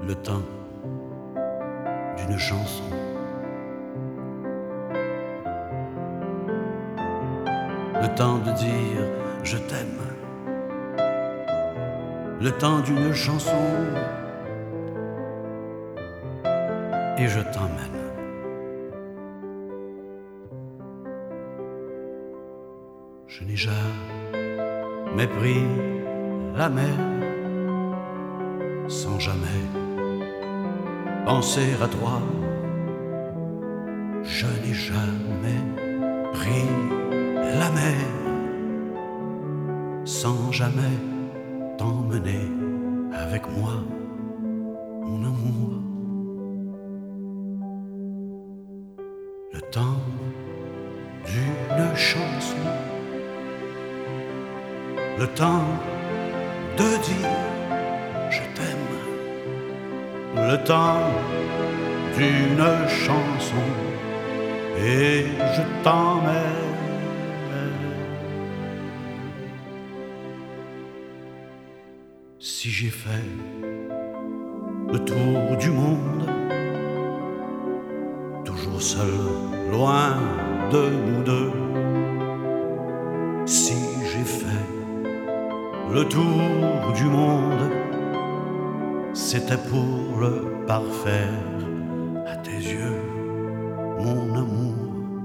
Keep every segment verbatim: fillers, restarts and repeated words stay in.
le temps d'une chanson. Le temps de dire je t'aime. Le temps d'une chanson. Et je t'emmène. Je n'ai jamais pris la mer sans jamais penser à toi. Je n'ai jamais pris la mer sans jamais t'emmener avec moi, mon amour. Le temps d'une chanson, le temps de dire je t'aime, le temps d'une chanson et je t'emmène. Si j'ai fait le tour du monde, toujours seul, loin de nous deux, si j'ai fait le tour du monde, c'était pour le parfaire à tes yeux, mon amour.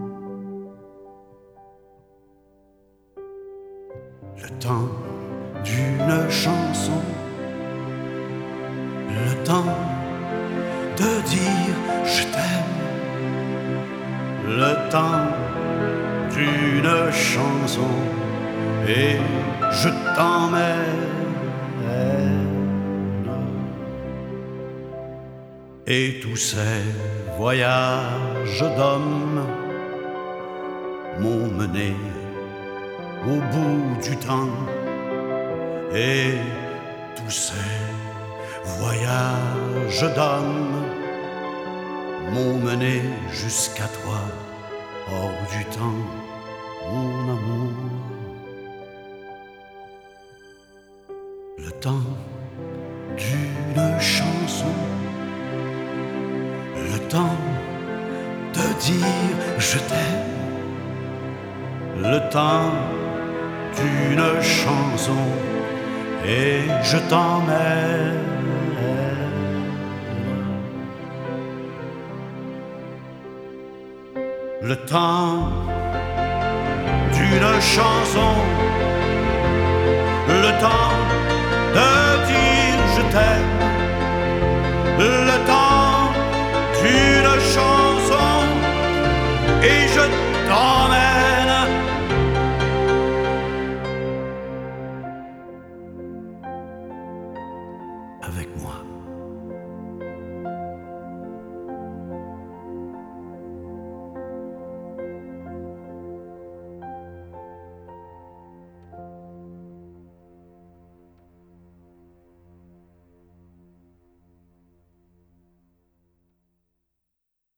Le temps d'une chanson, le temps de dire je t'aime, le temps d'une chanson et je t'emmène. Et tous ces voyages d'hommes m'ont mené au bout du temps. Et tous ces voyages d'hommes m'ont mené jusqu'à toi, hors du temps, mon amour. Le temps d'une chanson, le temps de dire je t'aime, le temps d'une chanson et je t'emmène. Le temps d'une chanson, le temps de dire je t'aime, le temps d'une chanson et je t'emmène.